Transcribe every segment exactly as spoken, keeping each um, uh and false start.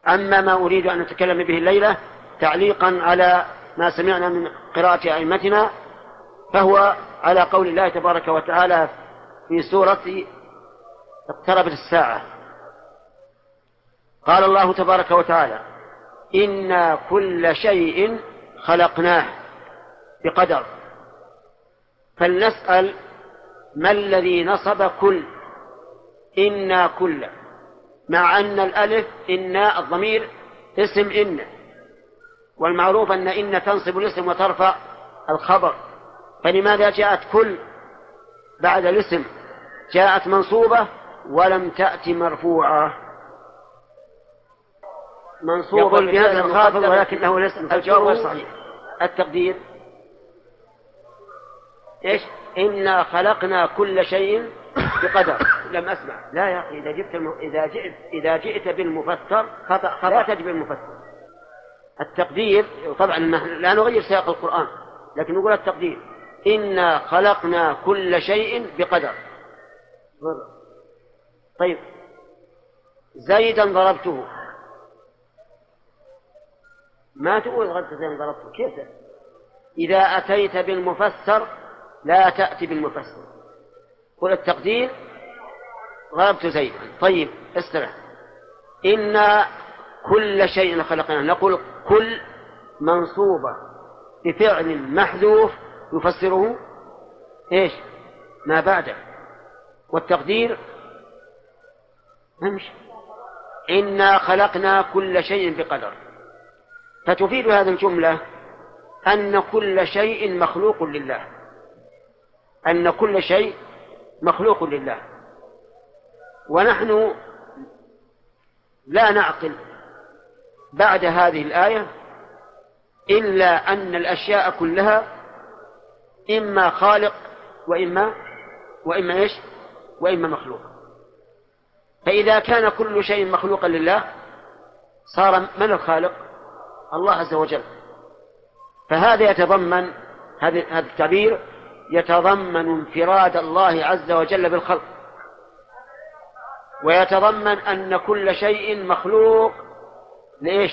أما ما أريد أن أتكلم به الليلة تعليقا على ما سمعنا من قراءة أئمتنا، فهو على قول الله تبارك وتعالى في سورة اقتربت الساعة. قال الله تبارك وتعالى: إنا كل شيء خلقناه بقدر. فلنسأل: ما الذي نصب كل؟ إنا كل، مع أن الألف إنا الضمير اسم إن، والمعروف أن إن تنصب الاسم وترفع الخبر، فلماذا جاءت كل بعد الاسم؟ جاءت منصوبة ولم تأتي مرفوعة. منصوب بهذا الخافض ولكنه الاسم، الجواب غير صحيح. التقدير إيش؟ إنا خلقنا كل شيء بقدر. لم أسمع. لا يا أخي، إذا جئت الم... إذا جئت إذا جئت بالمفسر خطأ خطأ لا تجب المفسر. التقدير طبعا لا نغير سياق القرآن، لكن نقول التقدير: إنا خلقنا كل شيء بقدر. طيب، زيدا ضربته، ما تقول غلط زيدا ضربته، كيف؟ إذا أتيت بالمفسر لا تأتي بالمفسر، قل التقدير: ضربت زيدا. طيب استرح. إنا كل شيء خلقناه، نقول كل منصوبة بفعل محذوف يفسره إيش؟ ما بعده. والتقدير امشي: إنا خلقنا كل شيء بقدر. فتفيد هذه الجملة أن كل شيء مخلوق لله، أن كل شيء مخلوق لله. ونحن لا نعقل بعد هذه الآية إلا أن الأشياء كلها إما خالق وإما وإما إيش وإما مخلوق. فإذا كان كل شيء مخلوقا لله صار من الخالق؟ الله عز وجل. فهذا يتضمن، هذا التعبير يتضمن انفراد الله عز وجل بالخلق، ويتضمن أن كل شيء مخلوق لإيش؟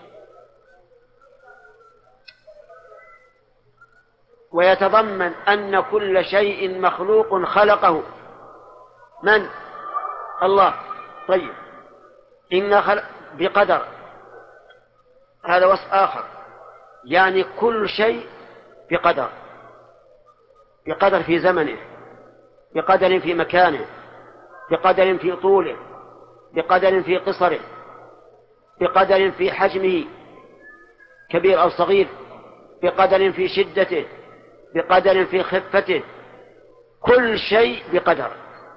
ويتضمن أن كل شيء مخلوق خلقه من؟ الله. طيب، إن خلق بقدر، هذا وصف آخر، يعني كل شيء بقدر، بقدر في زمنه، بقدر في مكانه، بقدر في طوله، بقدر في قصره، بقدر في حجمه كبير أو صغير، بقدر في شدته، بقدر في خفته، كل شيء بقدر.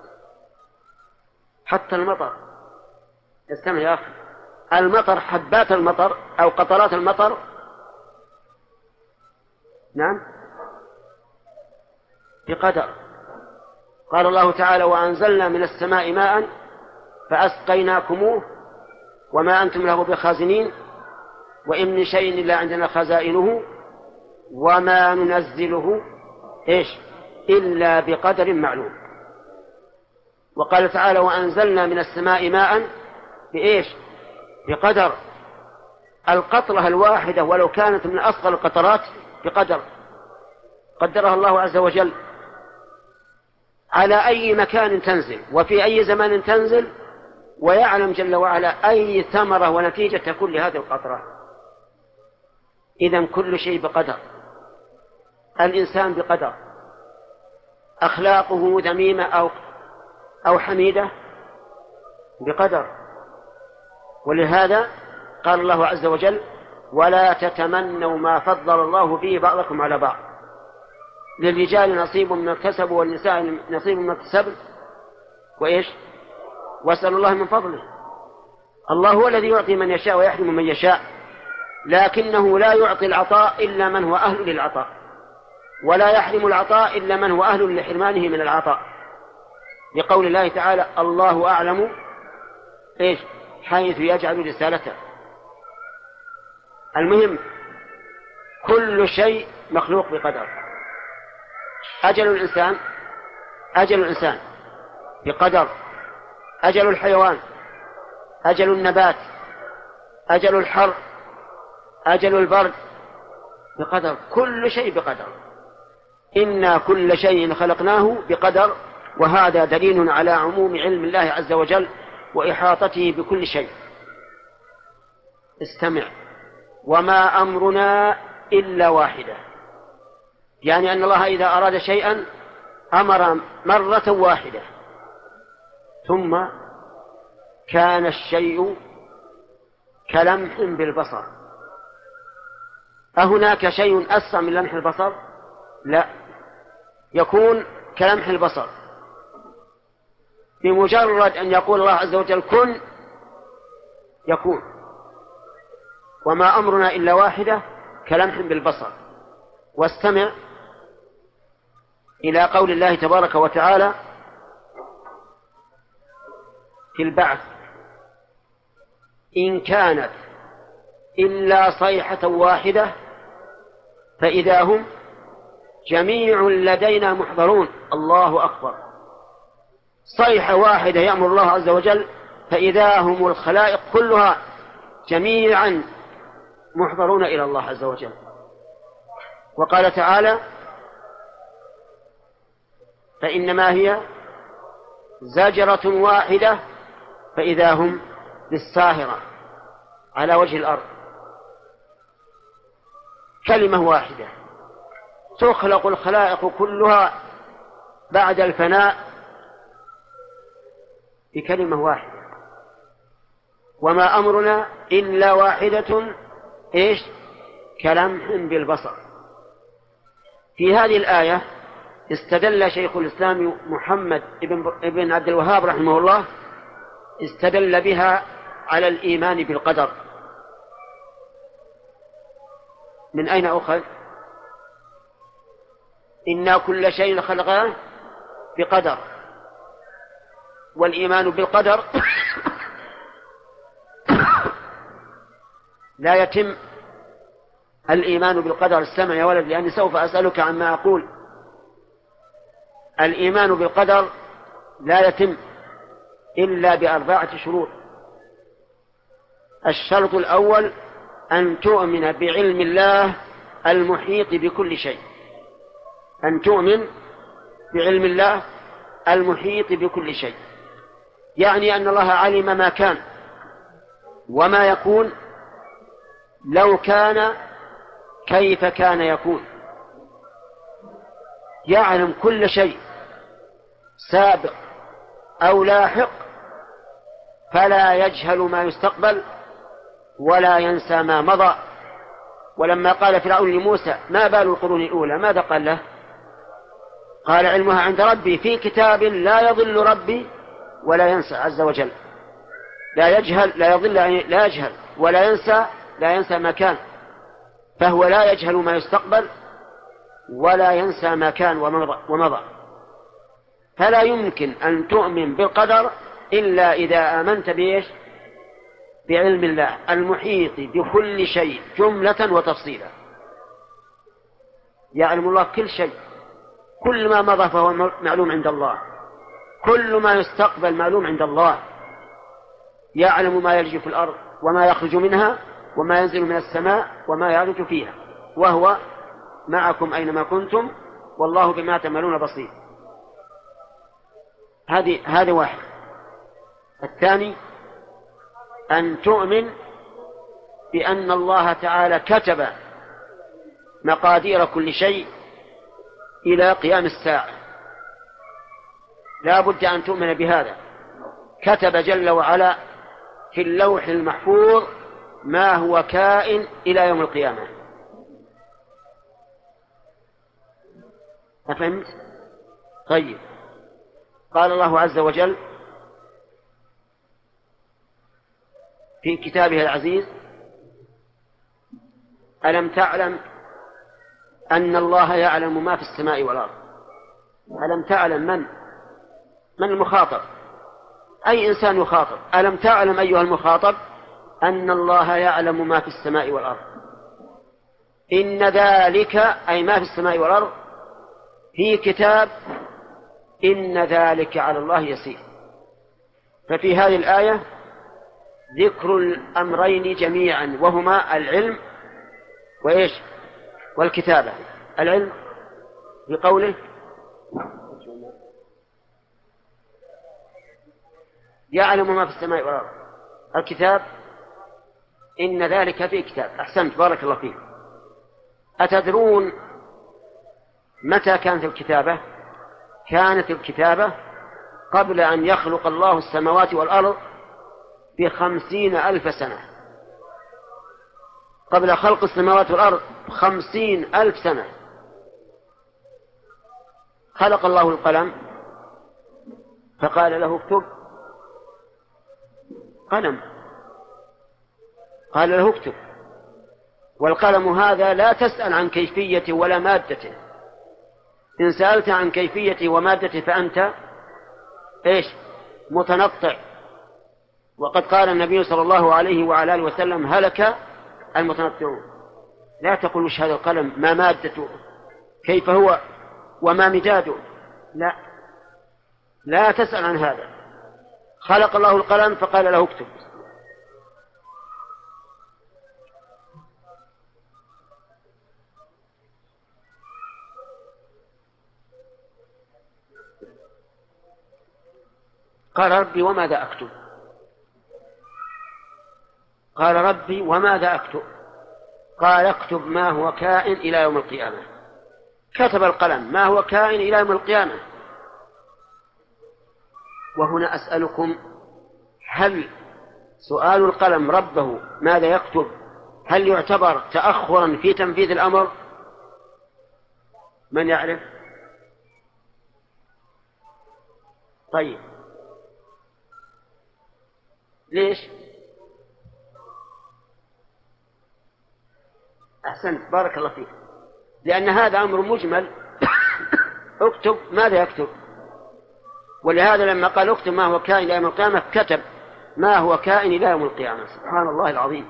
حتى المطر، استمع يا أخي، المطر، حبات المطر أو قطرات المطر، نعم، بقدر. قال الله تعالى: وأنزلنا من السماء ماء فأسقيناكموه وما أنتم له بخازنين وإن من شيء إلا عندنا خزائنه وما ننزله إيش إلا بقدر معلوم. وقال تعالى: وأنزلنا من السماء ماء بإيش؟ بقدر. القطرة الواحدة ولو كانت من أصغر القطرات بقدر قدرها الله عز وجل على أي مكان تنزل وفي أي زمان تنزل، ويعلم جل وعلا أي ثمرة ونتيجة تكون لهذه القطرة. إذن كل شيء بقدر. الإنسان بقدر، أخلاقه ذميمة أو أو حميدة بقدر. ولهذا قال الله عز وجل: ولا تتمنوا ما فضل الله به بعضكم على بعض، للرجال نصيب مما اكتسبوا والنساء نصيب مما اكتسبن وإيش واسألوا الله من فضله. الله هو الذي يعطي من يشاء ويحرم من يشاء، لكنه لا يعطي العطاء إلا من هو أهل للعطاء، ولا يحرم العطاء إلا من هو أهل لحرمانه من العطاء، لقول الله تعالى: الله أعلم إيش حيث يجعل رسالته. المهم كل شيء مخلوق بقدر. أجل الإنسان أجل الإنسان بقدر، أجل الحيوان، أجل النبات، أجل الحر، أجل البرد، بقدر. كل شيء بقدر. إنا كل شيء خلقناه بقدر. وهذا دليل على عموم علم الله عز وجل وإحاطته بكل شيء. استمع: وما أمرنا إلا واحدة. يعني أن الله إذا أراد شيئا أمر مرة واحدة ثم كان الشيء كلمح بالبصر. أهناك شيء أسرع من لمح البصر؟ لا، يكون كلمح البصر. بمجرد أن يقول الله عز وجل كن يكون. وما أمرنا إلا واحدة كلمح بالبصر. واستمع إلى قول الله تبارك وتعالى في البعث: إن كانت إلا صيحة واحدة فإذا هم جميع لدينا محضرون. الله أكبر. صيحة واحدة يأمر الله عز وجل فإذا هم الخلائق كلها جميعا محضرون إلى الله عز وجل. وقال تعالى: فإنما هي زجرة واحدة فإذا هم بالساهرة على وجه الأرض. كلمة واحدة تخلق الخلائق كلها بعد الفناء بكلمة واحدة. وما أمرنا إلا واحدة إيش؟ كلمح بالبصر. في هذه الآية استدل شيخ الإسلام محمد بن عبد الوهاب رحمه الله، استدل بها على الإيمان بالقدر. من أين أخذ؟ إنا كل شيء خلقناه بقدر. والإيمان بالقدر لا يتم الإيمان بالقدر. استمع يا ولد لأني سوف أسألك عما أقول. الإيمان بالقدر لا يتم إلا بأربعة شروط. الشرط الأول أن تؤمن بعلم الله المحيط بكل شيء. أن تؤمن بعلم الله المحيط بكل شيء، يعني أن الله علم ما كان وما يكون، لو كان كيف كان يكون. يعلم كل شيء سابق أو لاحق، فلا يجهل ما يستقبل ولا ينسى ما مضى. ولما قال فرعون لموسى: ما بال القرون الأولى؟ ماذا قال له؟ قال: علمها عند ربي في كتاب لا يضل ربي ولا ينسى عز وجل. لا يجهل، لا يضل، لا يجهل ولا ينسى، لا ينسى ما كان، فهو لا يجهل ما يستقبل ولا ينسى ما كان ومضى. فلا يمكن أن تؤمن بالقدر إلا إذا آمنت بإيش؟ بعلم الله المحيط بكل شيء جملة وتفصيلا. يعلم الله كل شيء، كل ما مضى فهو معلوم عند الله، كل ما يستقبل معلوم عند الله. يعلم ما يلج في الأرض وما يخرج منها وما ينزل من السماء وما يعرج فيها، وهو معكم أينما كنتم والله بما تعملون بصير. هذه هذه واحد. الثاني أن تؤمن بأن الله تعالى كتب مقادير كل شيء إلى قيام الساعة. لا بد أن تؤمن بهذا. كتب جل وعلا في اللوح المحفوظ ما هو كائن إلى يوم القيامة. أفهمت؟ طيب. قال الله عز وجل في كتابه العزيز: ألم تعلم أن الله يعلم ما في السماء والأرض. ألم تعلم من من المخاطب؟ أي إنسان يخاطب. ألم تعلم أيها المخاطب أن الله يعلم ما في السماء والأرض. إن ذلك أي ما في السماء والأرض في كتاب إن ذلك على الله يسير. ففي هذه الآية ذكر الأمرين جميعا، وهما العلم وإيش والكتابة. العلم بقوله يعلم ما في السماء والأرض، الكتاب إن ذلك في كتاب. أحسنت، بارك الله فيك. أتدرون متى كانت الكتابة؟ كانت الكتابة قبل أن يخلق الله السماوات والأرض بخمسين ألف سنة. قبل خلق السماوات والأرض خمسين ألف سنة خلق الله القلم فقال له اكتب، قلم، قال له اكتب. والقلم هذا لا تسأل عن كيفيته ولا مادته، إن سألت عن كيفيته ومادته فأنت إيش متنطع. وقد قال النبي صلى الله عليه وعلى آله وسلم هلك المتنطعون. لا تقول وش هذا القلم، ما مادته، كيف هو، وما مداده، لا لا تسأل عن هذا. خلق الله القلم فقال له اكتب. قال ربي وماذا أكتب؟ قال ربي وماذا أكتب؟ قال اكتب ما هو كائن إلى يوم القيامة. كتب القلم ما هو كائن إلى يوم القيامة. وهنا أسألكم، هل سؤال القلم ربه ماذا يكتب هل يعتبر تأخرا في تنفيذ الأمر؟ من يعرف؟ طيب ليش؟ أحسنت، بارك الله فيك. لأن هذا أمر مجمل اكتب ماذا يكتب، ولهذا لما قال اكتب ما هو كائن إلى يوم القيامة كتب ما هو كائن إلى يوم القيامة. سبحان الله العظيم.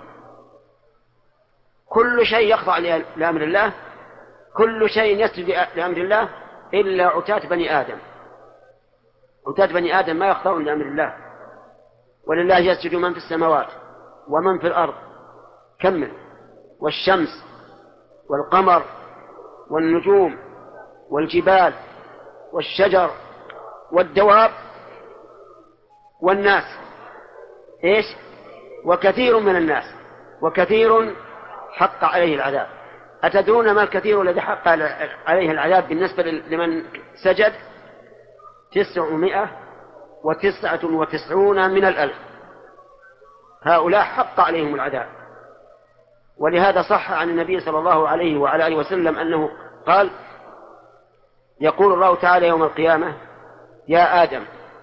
كل شيء يخضع لأمر الله، كل شيء يسجد لأمر الله إلا عتاة بني آدم. عتاة بني آدم ما يخضعون لأمر الله. ولله يسجد من في السماوات ومن في الأرض، كمل، والشمس والقمر والنجوم والجبال والشجر والدواب والناس، إيش؟ وكثير من الناس، وكثير حق عليه العذاب. أتدرون ما الكثير الذي حق عليه العذاب بالنسبة لمن سجد؟ تسعمائة وتسعة وتسعون من الألف. هؤلاء حق عليهم العذاب. ولهذا صح عن النبي صلى الله عليه وعلى آله وسلم أنه قال يقول الله تعالى يوم القيامة يا آدم،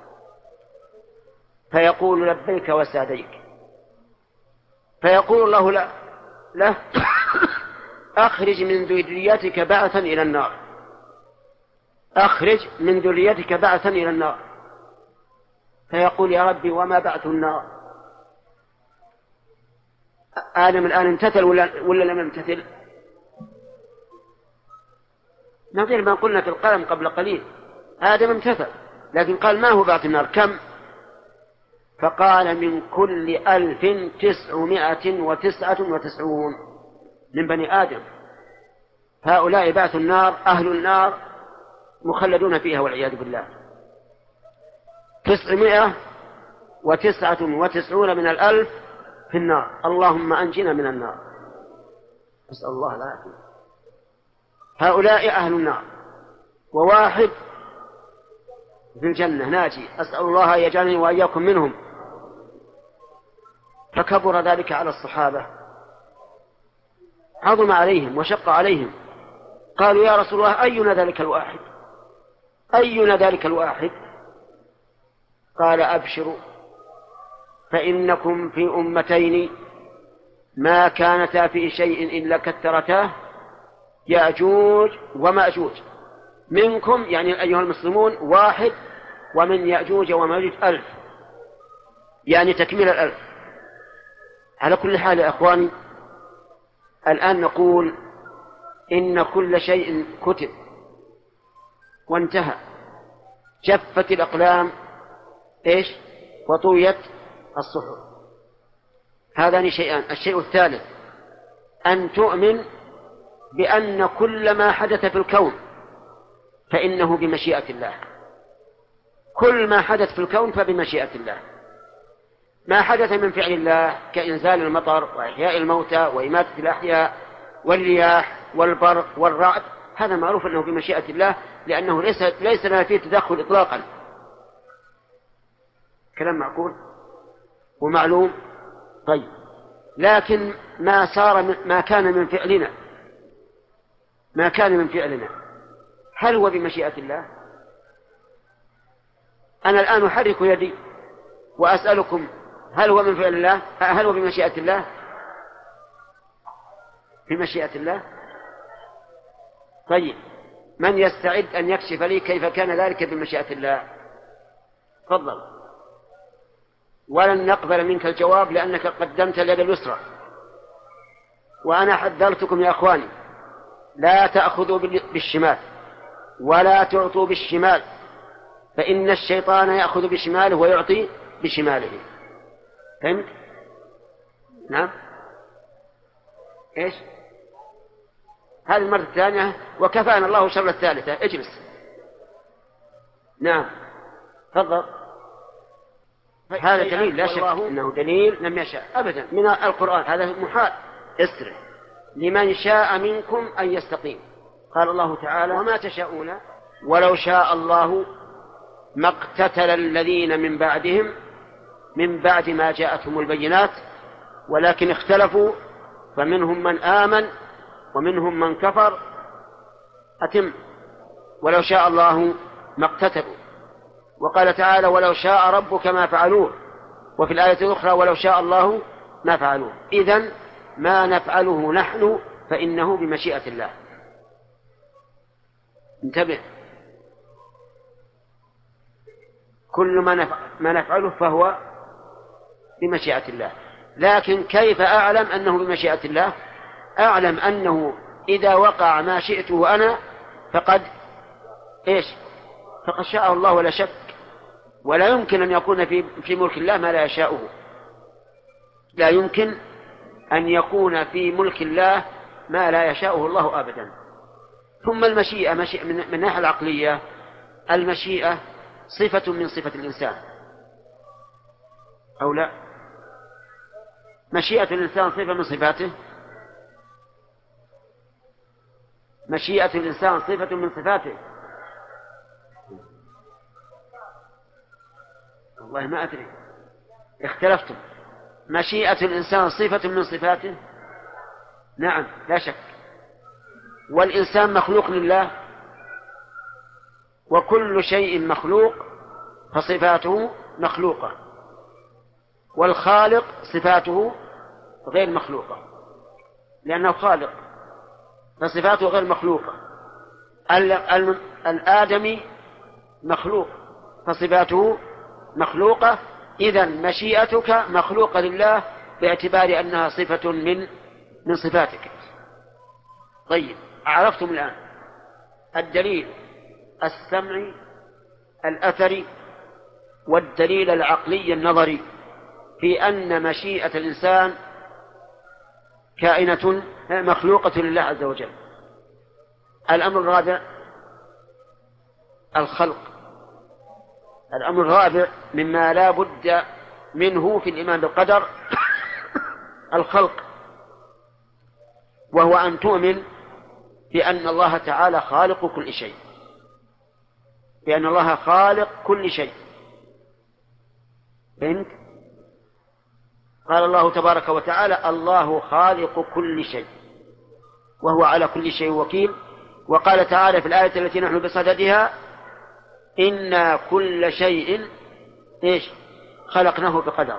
فيقول لبيك وسعديك، فيقول الله له, له أخرج من ذريتك بعثا إلى النار، أخرج من ذريتك بعثا إلى النار. فيقول يا ربي وما بعث النار؟ آدم الآن امتثل ولا, ولا لم يمتثل؟ نظير ما قلنا في القلم قبل قليل، آدم امتثل، لكن قال ما هو بعث النار؟ كم؟ فقال من كل ألف تسعمائة وتسعة وتسعون من بني آدم. هؤلاء بعث النار، أهل النار مخلدون فيها والعياذ بالله. تسعمائة وتسعة وتسعون من الألف في النار. اللهم أنجنا من النار، أسأل الله العافية. هؤلاء أهل النار، وواحد في الجنة ناجي، أسأل الله أن يجعلني وإياكم منهم. فكبر ذلك على الصحابة، عظم عليهم وشق عليهم. قالوا يا رسول الله أينا ذلك الواحد؟ أينا ذلك الواحد؟ قال أبشروا، فإنكم في أمتين ما كانتا في شيء إلا كثرتاه، يأجوج ومأجوج. منكم يعني أيها المسلمون واحد، ومن يأجوج ومأجوج ألف، يعني تكميل الألف. على كل حال يا أخواني، الآن نقول إن كل شيء كتب وانتهى، جفت الأقلام إيش وطويت الصحف. هذان شيئان. الشيء الثالث أن تؤمن بأن كل ما حدث في الكون فإنه بمشيئة الله. كل ما حدث في الكون فبمشيئة الله. ما حدث من فعل الله كإنزال المطر وإحياء الموتى وإماتة الأحياء والرياح والبرق والرعد، هذا معروف أنه بمشيئة الله، لأنه ليس ليس لنا فيه تدخل إطلاقا. كلام معقول ومعلوم. طيب، لكن ما صار ما كان من فعلنا ما كان من فعلنا هل هو بمشيئة الله؟ أنا الآن أحرك يدي وأسألكم هل هو من فعل الله؟ هل هو بمشيئة الله؟ بمشيئة الله. طيب، من يستعد أن يكشف لي كيف كان ذلك بمشيئة الله؟ تفضل. ولن نقبل منك الجواب لأنك قدمت اليد اليسرى، وأنا حذرتكم يا أخواني لا تأخذوا بالشمال ولا تعطوا بالشمال، فإن الشيطان يأخذ بشماله ويعطي بشماله. فهمت؟ نعم. إيش؟ هذه المرة الثانية وكفانا الله شر الثالثة. اجلس. نعم تفضل. هذا دليل لا شك أنه دليل لم يشاء أبدا من القرآن، هذا محال. استرح لمن شاء منكم أن يستقيم. قال الله تعالى وما تشاءون ولو شاء الله ما اقتتل الذين من بعدهم من بعد ما جاءتهم البينات ولكن اختلفوا فمنهم من آمن ومنهم من كفر. أتم. ولو شاء الله ما اقتتلوا. وقال تعالى ولو شاء ربك ما فعلوه، وفي الآية الأخرى ولو شاء الله ما فعلوه. إذن ما نفعله نحن فإنه بمشيئة الله. انتبه، كل ما نفعله فهو بمشيئة الله. لكن كيف أعلم أنه بمشيئة الله؟ أعلم أنه إذا وقع ما شئته أنا فقد إيش؟ فقد شاءه الله ولا شك، ولا يمكن أن يكون في في ملك الله ما لا يشاؤه. لا يمكن أن يكون في ملك الله ما لا يشاؤه الله أبدا. ثم المشيئة مشيئة من الناحية العقلية، المشيئة صفة من صفة الإنسان أو لا؟ مشيئة الإنسان صفة من صفاته؟ مشيئة الإنسان صفة من صفاته؟ والله ما أدري، اختلفتم. مشيئة الإنسان صفة من صفاته؟ نعم لا شك. والإنسان مخلوق لله، وكل شيء مخلوق فصفاته مخلوقة، والخالق صفاته غير مخلوقة لأنه خالق فصفاته غير مخلوقة. الآدمي مخلوق فصفاته مخلوقة. إذن مشيئتك مخلوقة لله باعتبار أنها صفة من من صفاتك. طيب، عرفتم الآن الدليل السمعي الأثري والدليل العقلي النظري في أن مشيئة الإنسان كائنة مخلوقة لله عز وجل. الأمر الرابع الخلق. الأمر الرابع مما لا بد منه في الإيمان بالقدر الخلق، وهو أن تؤمن بأن الله تعالى خالق كل شيء، بأن الله خالق كل شيء. فهمت؟ قال الله تبارك وتعالى الله خالق كل شيء وهو على كل شيء وكيل. وقال تعالى في الآية التي نحن بصددها إنا كل شيء إيش خلقناه بقدر.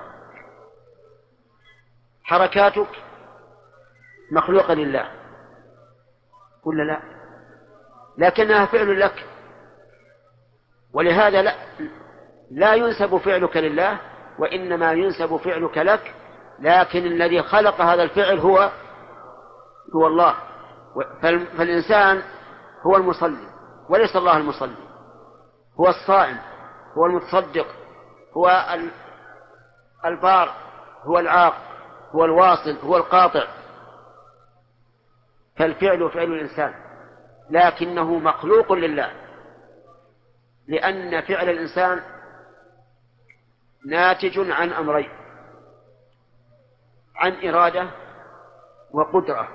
حركاتك مخلوقة لله ولا لا؟ لكنها فعل لك، ولهذا لا, لا ينسب فعلك لله وإنما ينسب فعلك لك. لكن الذي خلق هذا الفعل هو هو الله. فالإنسان هو المصلي وليس الله المصلي، هو الصائم، هو المتصدق، هو البار، هو العاق، هو الواصل هو القاطع، فالفعل فعل الإنسان لكنه مخلوق لله، لأن فعل الإنسان ناتج عن أمرين: عن إرادة وقدرة.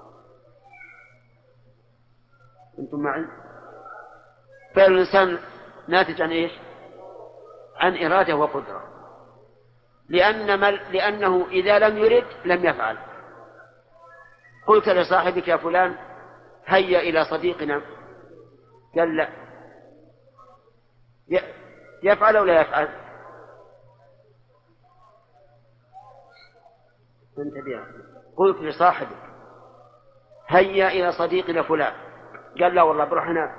أنتم معي؟ فعل الإنسان ناتج عن إيش؟ عن إرادة وقدرة، لأن مل... لأنه إذا لم يرد لم يفعل. قلت لصاحبك يا فلان هيا إلى صديقنا، قال لا، ي... يفعل أو لا يفعل؟ انتبه. قلت لصاحبك هيا إلى صديقنا فلان، قال لا والله بروح هناك،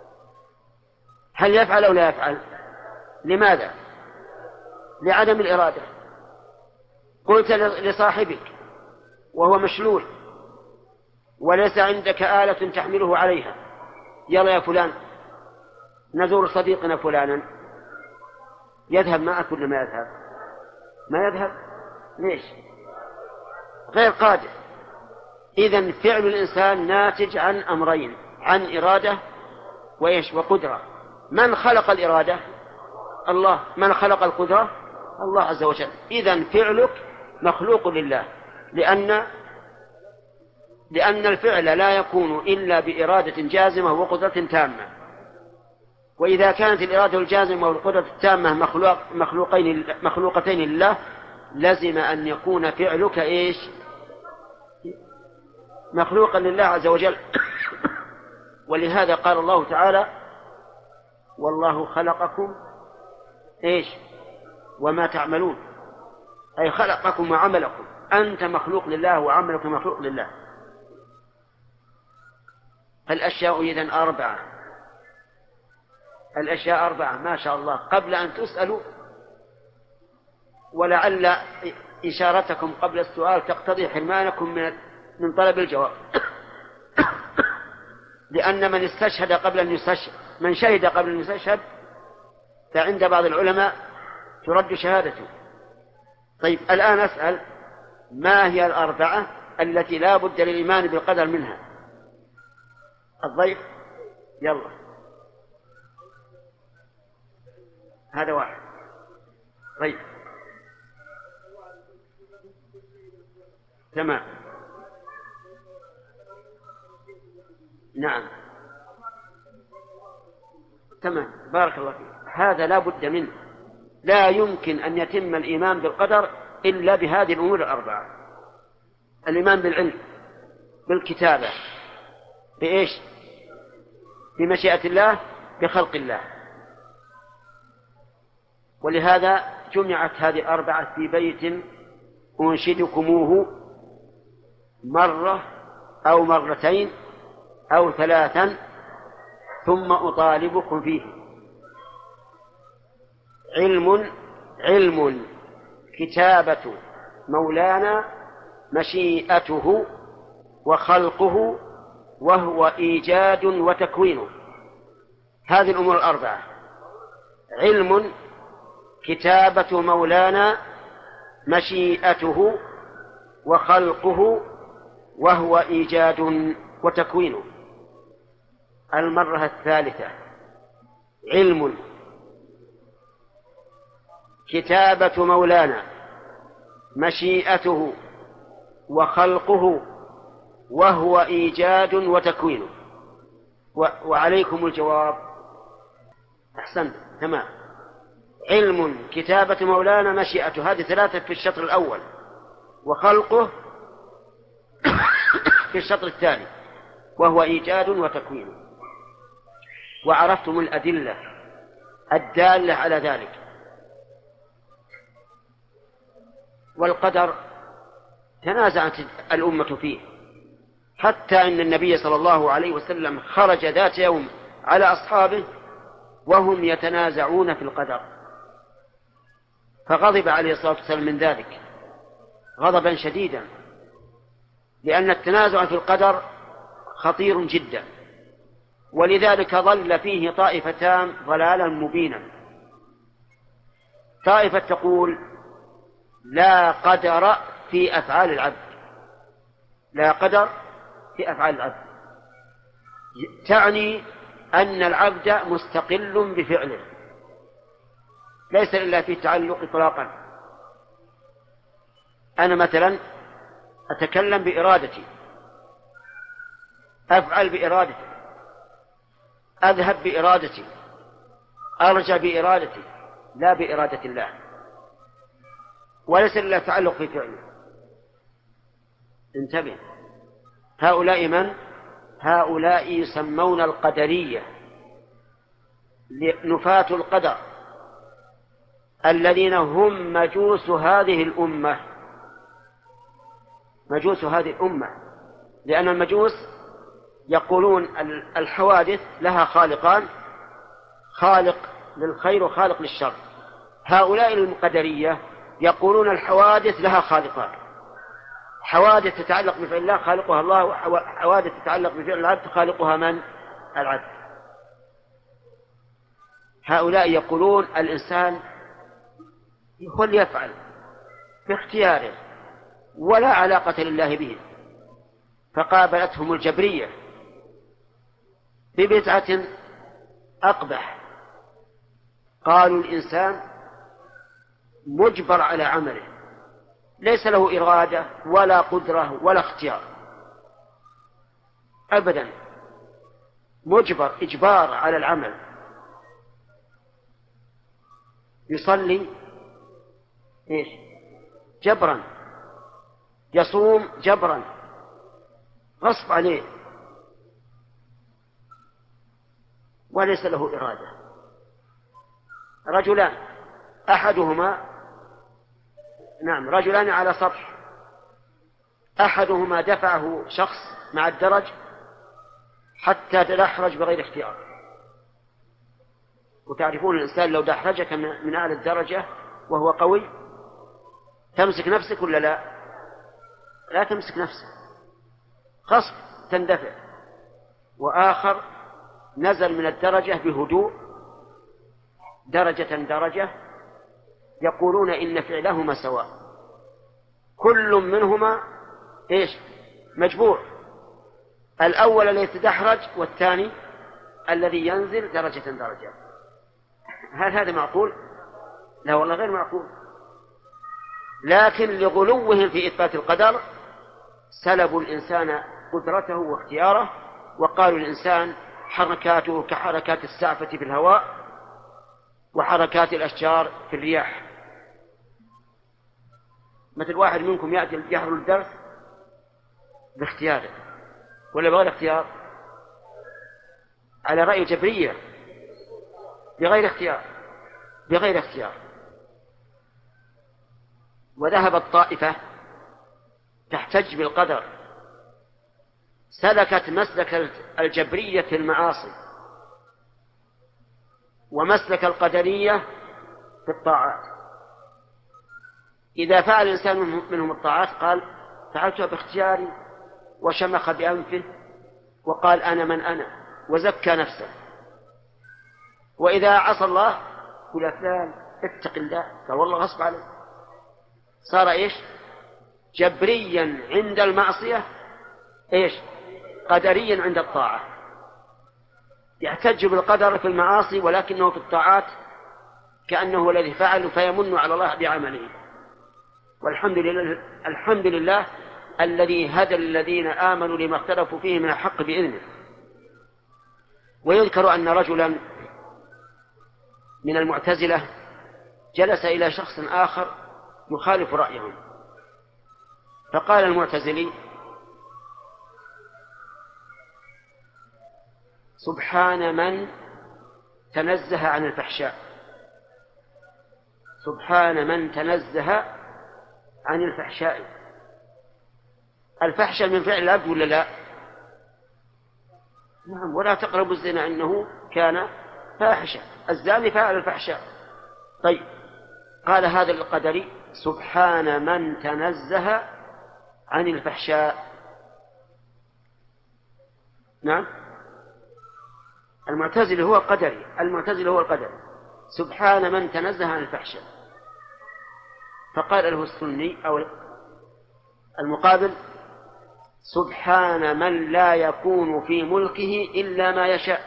هل يفعل أو لا يفعل؟ لماذا؟ لعدم الإرادة. قلت لصاحبك وهو مشلول وليس عندك آلة تحمله عليها، يلا يا فلان نزور صديقنا فلانا، يذهب معك ولا ما يذهب؟ ما يذهب. ليش؟ غير قادر. إذن فعل الإنسان ناتج عن أمرين: عن إرادة وإيش؟ وقدرة. من خلق الإرادة؟ الله. من خلق القدرة؟ الله عز وجل. إذن فعلك مخلوق لله، لأن لأن الفعل لا يكون إلا بإرادة جازمة وقدرة تامة، وإذا كانت الإرادة الجازمة والقدرة التامة مخلوق مخلوقين مخلوقتين لله، لزم أن يكون فعلك إيش؟ مخلوقا لله عز وجل. ولهذا قال الله تعالى: والله خلقكم إيش؟ وما تعملون، أي خلقكم وعملكم. أنت مخلوق لله وعملك مخلوق لله. الأشياء إذن أربعة. الأشياء أربعة ما شاء الله. قبل أن تسألوا، ولعل إشارتكم قبل السؤال تقتضي حرمانكم من من طلب الجواب، لأن من استشهد قبل أن يستشهد من شهد قبل أن يستشهد فعند بعض العلماء ترد شهادته. طيب الآن أسأل: ما هي الأربعة التي لا بد للإيمان بالقدر منها؟ الضيف يلا، هذا واحد. طيب تمام، نعم تمام، بارك الله فيك. هذا لا بد منه، لا يمكن أن يتم الإيمان بالقدر إلا بهذه الأمور الأربعة: الإيمان بالعلم، بالكتابة، بإيش؟ بمشيئة الله، بخلق الله. ولهذا جمعت هذه الأربعة في بيت أنشدكموه مرة أو مرتين أو ثلاثا ثم أطالبكم فيه: علم علم كتابة مولانا مشيئته وخلقه وهو إيجاد وتكوينه. هذه الأمور الأربعة: علم كتابة مولانا مشيئته وخلقه وهو إيجاد وتكوينه. المرة الثالثة: علم كتابة مولانا مشيئته وخلقه وهو إيجاد وتكوينه. وعليكم الجواب. أحسنت، تمام. علم كتابة مولانا مشيئته، هذه ثلاثة في الشطر الأول، وخلقه في الشطر الثاني، وهو إيجاد وتكوينه. وعرفتم الأدلة الدالة على ذلك. والقدر تنازعت الأمة فيه، حتى إن النبي صلى الله عليه وسلم خرج ذات يوم على أصحابه وهم يتنازعون في القدر، فغضب عليه الصلاة والسلام من ذلك غضبا شديدا، لأن التنازع في القدر خطير جدا، ولذلك ضل فيه طائفتان ضلالا مبينا. طائفة تقول لا قدر في أفعال العبد، لا قدر في أفعال العبد، تعني أن العبد مستقل بفعله، ليس إلا في تعلق إطلاقا. أنا مثلا أتكلم بإرادتي، أفعل بإرادتي، أذهب بإرادتي، أرجع بإرادتي، لا بإرادة الله، وليس إلا تعلق في فعله. انتبه، هؤلاء من؟ هؤلاء يسمون القدرية، نفاة القدر، الذين هم مجوس هذه الأمة، مجوس هذه الأمة، لأن المجوس يقولون الحوادث لها خالقان، خالق للخير وخالق للشر. هؤلاء القدرية يقولون الحوادث لها خالقان، حوادث تتعلق بفعل الله خالقها الله، وحوادث تتعلق بفعل العبد خالقها من؟ العبد. هؤلاء يقولون الإنسان هو اللي يفعل باختياره ولا علاقة لله به، فقابلتهم الجبرية ببدعة أقبح، قالوا الإنسان مجبر على عمله، ليس له إرادة ولا قدرة ولا اختيار أبدا، مجبر إجبار على العمل. يصلي إيش؟ جبرا، يصوم جبرا، غصب عليه، وليس له إرادة. رجلان، أحدهما نعم رجلان على سطح، أحدهما دفعه شخص مع الدرج حتى تدحرج بغير اختيار، وتعرفون الإنسان لو دحرجك من أعلى الدرجة وهو قوي تمسك نفسك ولا لا؟ لا تمسك نفسك، غصب تندفع. وآخر نزل من الدرجة بهدوء درجة درجة، يقولون إن فعلهما سواء، كل منهما إيش؟ مجبور، الأول الذي يتدحرج والثاني الذي ينزل درجة درجة. هل هذا معقول؟ لا والله غير معقول. لكن لغلوهم في إثبات القدر سلبوا الإنسان قدرته واختياره، وقالوا الإنسان حركاته كحركات السعفة في الهواء وحركات الأشجار في الرياح. مثل واحد منكم يأتي يحضر الدرس باختياره ولا بغير اختيار؟ على رأي جبرية، بغير اختيار، بغير اختيار. وذهبت طائفة تحتج بالقدر، سلكت مسلك الجبرية في المعاصي ومسلك القدرية في الطاعات. إذا فعل الإنسان منهم الطاعات قال فعلتها باختياري، وشمخ بأنفه وقال أنا من أنا، وزكى نفسه. وإذا عصى الله قل فلان اتق الله، قال والله غصب عليه، صار إيش؟ جبريا عند المعصية، إيش؟ قدريا عند الطاعة. يحتج بالقدر في المعاصي ولكنه في الطاعات كأنه الذي فعل فيمن على الله بعمله. والحمد لله، الحمد لله الذي هدى الذين آمنوا لما اختلفوا فيه من الحق بإذنه. ويذكر أن رجلا من المعتزلة جلس إلى شخص آخر يخالف رأيهم، فقال المعتزلي سبحان من تنزه عن الفحشاء، سبحان من تنزه عن الفحشاء. الفحشاء من فعل العبد ولا لا؟ نعم. ولا تقربوا الزنا إنه كان فاحشة، الزاني فعل الفحشاء. طيب، قال هذا القدري سبحان من تنزه عن الفحشاء. نعم، المعتزل هو القدري، المعتزل هو القدري، سبحان من تنزه عن الفحشاء. فقال له السني أو المقابل سبحان من لا يكون في ملكه إلا ما يشاء.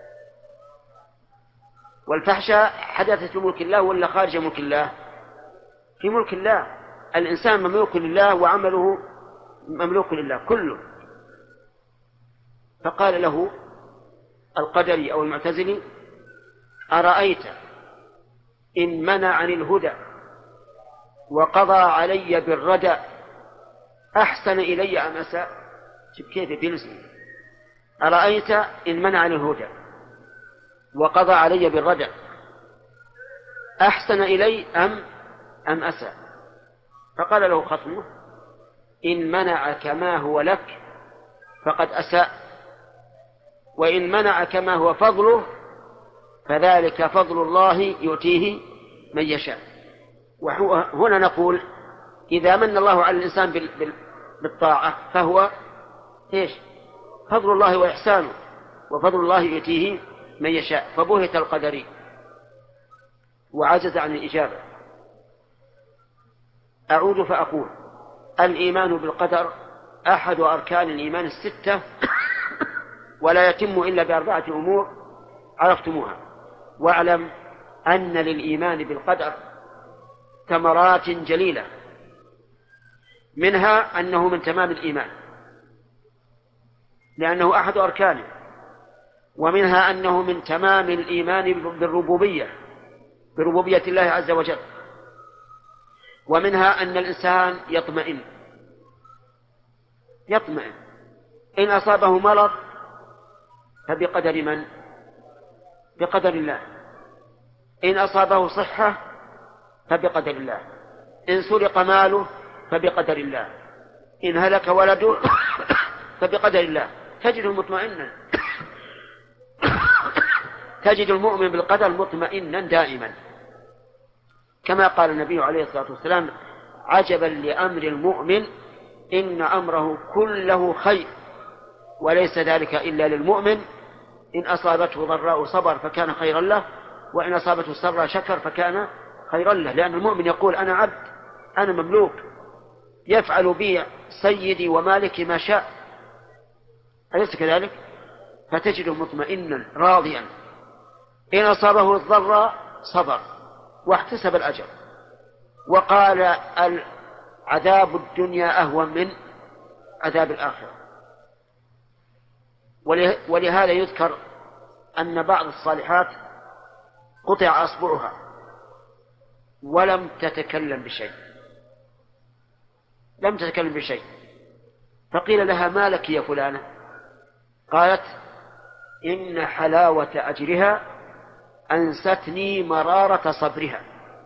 والفحشة حدثت في ملك الله ولا خارج ملك الله؟ في ملك الله. الإنسان مملوك لله وعمله مملوك لله كله. فقال له القدري أو المعتزلي أرأيت إن منعني الهدى وقضى علي بالردى أحسن إلي أم أساء؟ شوف كيف بيلزم. أرأيت إن منعني الهدى وقضى علي بالردى أحسن إلي أم أم أساء؟ فقال له خصمه إن منعك ما هو لك فقد أساء، وإن منعك ما هو فضله فذلك فضل الله يؤتيه من يشاء. وهنا نقول إذا من الله على الإنسان بالطاعة فهو إيش؟ فضل الله وإحسانه، وفضل الله يؤتيه من يشاء. فبهت القدري وعجز عن الإجابة. أعود فأقول الإيمان بالقدر أحد أركان الإيمان الستة، ولا يتم إلا بأربعة أمور عرفتموها. واعلم أن للإيمان بالقدر ثمرات جليلة، منها أنه من تمام الإيمان لأنه أحد أركانه، ومنها أنه من تمام الإيمان بالربوبية بربوبية الله عز وجل، ومنها أن الإنسان يطمئن يطمئن إن أصابه مرض فبقدر من؟ بقدر الله. إن أصابه صحة فبقدر الله. إن سرق ماله فبقدر الله. إن هلك ولده فبقدر الله. تجد مطمئنا تجد المؤمن بالقدر مطمئنا دائما، كما قال النبي عليه الصلاة والسلام عجبا لأمر المؤمن إن أمره كله خير وليس ذلك إلا للمؤمن، إن أصابته ضراء صبر فكان خيرا له، وإن أصابته سراء شكر فكان خيرا له. لأن المؤمن يقول أنا عبد أنا مملوك يفعل بي سيدي ومالكي ما شاء، أليس كذلك؟ فتجده مطمئنا راضيا. إن أصابه الضراء صبر واحتسب الأجر وقال عذاب الدنيا أهون من عذاب الآخرة. ولهذا يذكر أن بعض الصالحات قطع أصبعها ولم تتكلم بشيء لم تتكلم بشيء فقيل لها ما لك يا فلانة؟ قالت إن حلاوة أجرها أنستني مرارة صبرها.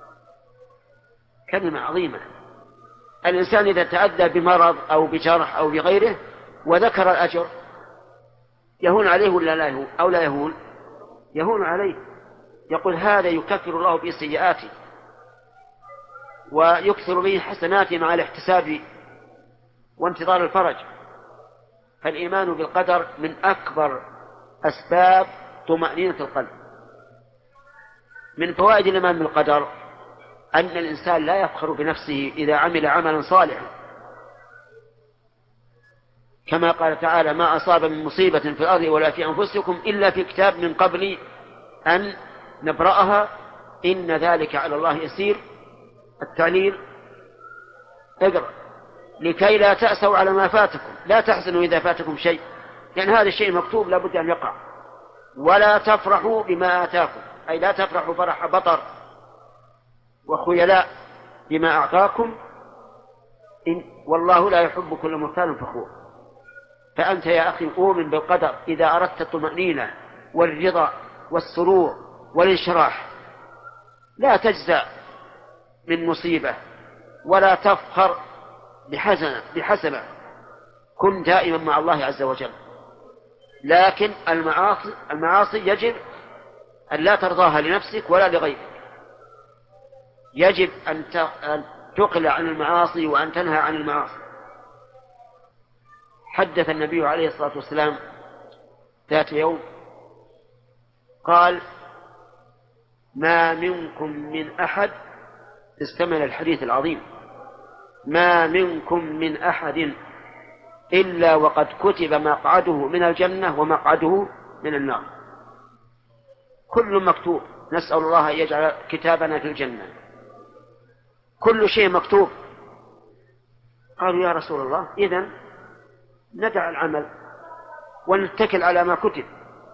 كلمة عظيمة. الإنسان إذا تأذى بمرض أو بجرح أو بغيره وذكر الأجر يهون عليه ولا لا يهون أو لا يهون؟ يهون عليه. يقول هذا يكفر الله به سيئاته ويكثر به حسناته مع الاحتساب وانتظار الفرج. فالإيمان بالقدر من أكبر أسباب طمأنينة القلب. من فوائد الإيمان بالقدر أن الإنسان لا يفخر بنفسه إذا عمل عملا صالحا، كما قال تعالى ما أصاب من مصيبة في الأرض ولا في أنفسكم إلا في كتاب من قبل أن نبرأها إن ذلك على الله يسير. التعليل اقرأ لكي لا تأسوا على ما فاتكم لا تحزنوا إذا فاتكم شيء، لأن هذا الشيء مكتوب لا بد أن يقع. ولا تفرحوا بما آتاكم أي لا تفرحوا فرح بطر وخيلاء بما أعطاكم إن والله لا يحب كل مختال فخور. فأنت يا أخي أؤمن بالقدر إذا أردت الطمأنينة والرضا والسرور والانشراح. لا تجزع من مصيبة ولا تفخر بحسنة بحسنة كن دائما مع الله عز وجل. لكن المعاصي المعاصي يجب أن لا ترضاها لنفسك ولا لغيرك. يجب أن تقلع عن المعاصي وأن تنهى عن المعاصي. حدث النبي عليه الصلاة والسلام ذات يوم قال ما منكم من أحد استمع الحديث العظيم ما منكم من أحد إلا وقد كتب مقعده من الجنة ومقعده من النار. كل مكتوب، نسأل الله أن يجعل كتابنا في الجنة، كل شيء مكتوب. قالوا يا رسول الله إذن ندع العمل ونتكل على ما كتب.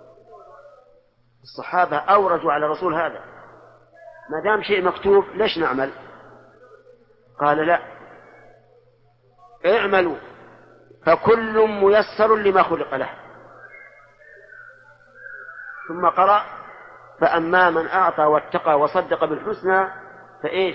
الصحابة أوردوا على رسول هذا، ما دام شيء مكتوب ليش نعمل؟ قال لا، اعملوا فكل ميسر لما خلق له. ثم قرأ فأما من أعطى واتقى وصدق بالحسنى فإيش؟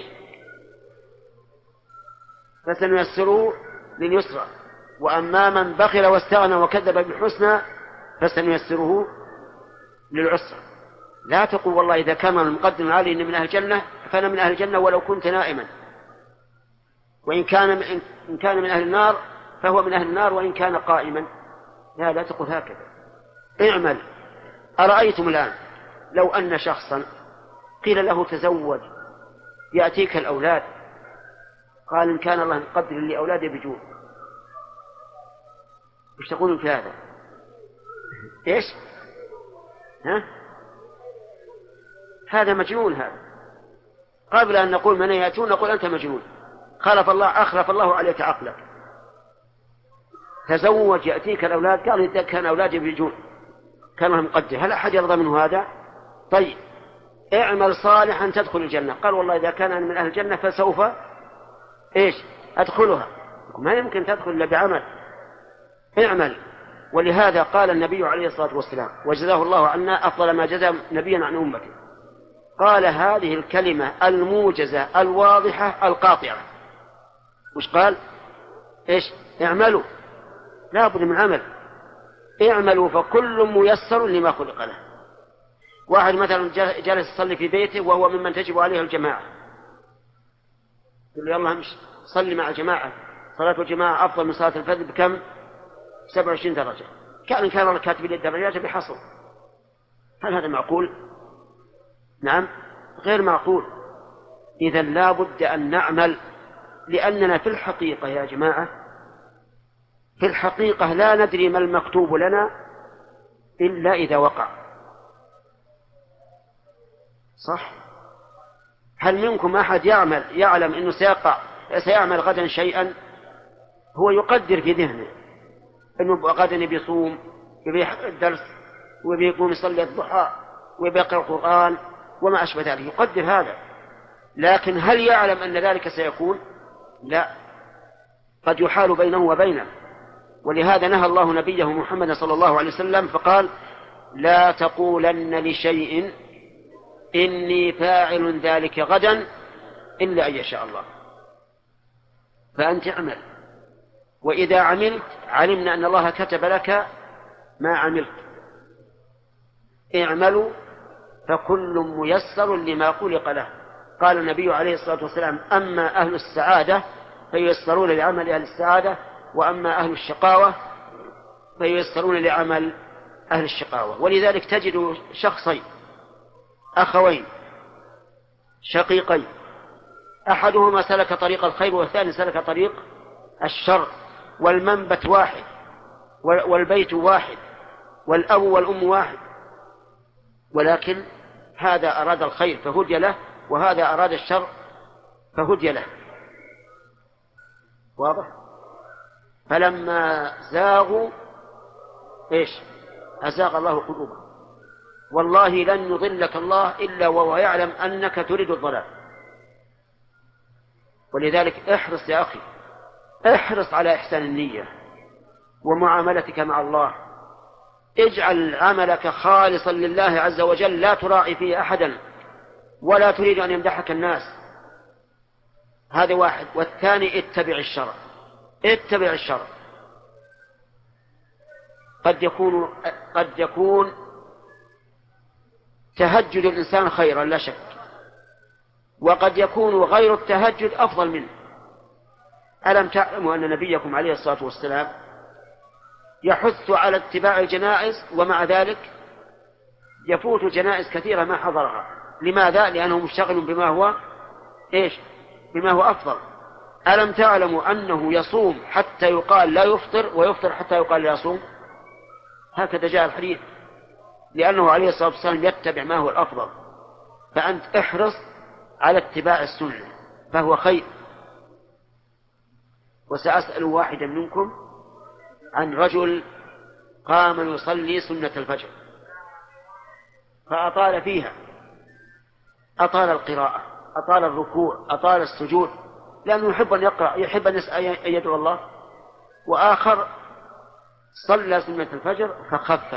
فسنيسره لليسرى، وأما من بخل واستغنى وكذب بالحسنى فسنيسره للعسرى. لا تقول والله إذا كان المقدم العالي إن من أهل الجنة فأنا من أهل الجنة ولو كنت نائما، وإن كان إن كان من أهل النار فهو من أهل النار وإن كان قائما. لا لا تقول هكذا، اعمل. أرأيتم الآن لو أن شخصا قيل له تزوج يأتيك الأولاد، قال إن كان الله يقدر لي أولادي بجوع، وش تقولون في هذا؟ إيش؟ ها؟ هذا مجنون. هذا قبل أن نقول من يأتون نقول أنت مجنون، خلف الله أخلف الله عليك عقلك. تزوج يأتيك الأولاد، قال إذا كان أولادي بجوع كان الله مقدر، هل أحد يرضى منه هذا؟ طيب اعمل صالحا تدخل الجنة. قال والله إذا كان من أهل الجنة فسوف إيش أدخلها. ما يمكن تدخل إلا بعمل. اعمل. ولهذا قال النبي عليه الصلاة والسلام وجزاه الله عنا أفضل ما جزى نبيا عن أمته، قال هذه الكلمة الموجزة الواضحة القاطعة. وش قال؟ إيش؟ اعملوا، لا بد من عمل. اعملوا فكل ميسر لما خلق له. واحد مثلا جالس يصلي في بيته وهو ممن تجب عليه الجماعة، يقول يلا امشي صلي مع الجماعة، صلاة الجماعة أفضل من صلاة الفجر بكم؟ سبعة وعشرين درجة. كان كان الله كاتب لي الدرجات بحصر. هل هذا معقول؟ نعم غير معقول. إذا لا بد أن نعمل، لأننا في الحقيقة يا جماعة في الحقيقة لا ندري ما المكتوب لنا إلا إذا وقع. صح؟ هل منكم أحد يعمل يعلم أنه سيقع سيعمل غدا شيئا؟ هو يقدر في ذهنه أنه غدا يبي يصوم، يبي يحضر الدرس، ويبي يقوم يصلي الضحى، ويبي يقرأ القرآن وما أشبه ذلك، يقدر هذا. لكن هل يعلم أن ذلك سيكون؟ لا، قد يحال بينه وبينه. ولهذا نهى الله نبيه محمد صلى الله عليه وسلم فقال لا تقولن لشيء إني فاعل ذلك غدا إلا أن يشاء الله. فأنت اعمل، وإذا عملت علمنا أن الله كتب لك ما عملت. اعملوا فكل ميسر لما خلق له. قال النبي عليه الصلاة والسلام أما أهل السعادة فييسرون لعمل أهل السعادة، وأما أهل الشقاوة فييسرون لعمل أهل الشقاوة. ولذلك تجد شخصين أخوين شقيقين، أحدهما سلك طريق الخير والثاني سلك طريق الشر، والمنبت واحد والبيت واحد والأب والأم واحد، ولكن هذا أراد الخير فهدي له، وهذا أراد الشر فهدي له. واضح؟ فلما زاغوا إيش؟ أزاغ الله قلوبهم. والله لن يضلك الله إلا وهو يعلم أنك تريد الضلال. ولذلك احرص يا أخي، احرص على إحسان النية ومعاملتك مع الله. اجعل عملك خالصا لله عز وجل، لا تراعي فيه أحدا ولا تريد أن يمدحك الناس. هذا واحد. والثاني اتبع الشرع، اتبع الشرع. قد يكون قد يكون تهجد الإنسان خيرا لا شك، وقد يكون غير التهجد أفضل منه. ألم تعلموا أن نبيكم عليه الصلاة والسلام يحث على اتباع الجنائز، ومع ذلك يفوت جنائز كثيرة ما حضرها. لماذا؟ لأنه مشتغل بما هو إيش؟ بما هو أفضل. ألم تعلموا أنه يصوم حتى يقال لا يفطر ويفطر حتى يقال لا يصوم؟ هكذا جاء الحديث، لأنه عليه الصلاة والسلام يتبع ما هو الأفضل، فأنت احرص على اتباع السنة فهو خير. وسأسأل واحدا منكم عن رجل قام يصلي سنة الفجر فأطال فيها، أطال القراءة، أطال الركوع، أطال السجود، لأنه يحب أن يقرأ، يحب أن يدعو الله. وآخر صلى سنة الفجر فخفف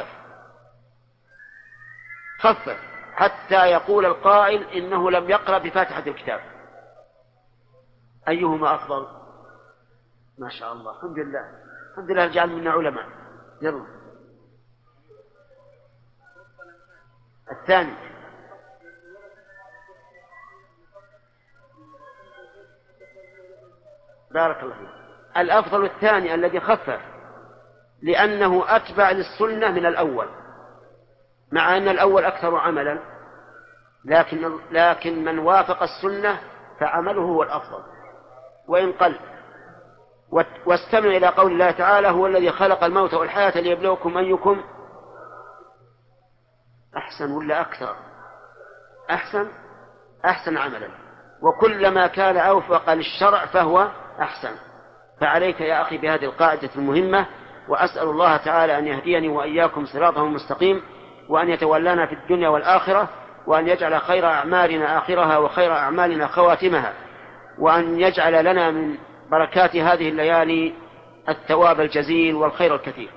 خفف حتى يقول القائل إنه لم يقرأ بفاتحة الكتاب. أيهما أفضل؟ ما شاء الله، الحمد لله، الحمد لله جعل منا علماء. يلا الثاني. بارك الله فيك. الأفضل الثاني الذي خفف، لأنه أتبع للسنة من الأول، مع أن الأول أكثر عملا، لكن لكن من وافق السنة فعمله هو الأفضل وإن قل. واستمع إلى قول الله تعالى: هو الذي خلق الموت والحياة ليبلوكم أيكم أحسن ولا أكثر. أحسن أحسن عملا، وكلما كان أوفق للشرع فهو أحسن. فعليك يا أخي بهذه القاعدة المهمة، وأسأل الله تعالى أن يهديني وإياكم صراطه المستقيم، وأن يتولانا في الدنيا والآخرة، وأن يجعل خير أعمالنا آخرها وخير أعمالنا خواتمها، وأن يجعل لنا من بركات هذه الليالي الثواب الجزيل والخير الكثير.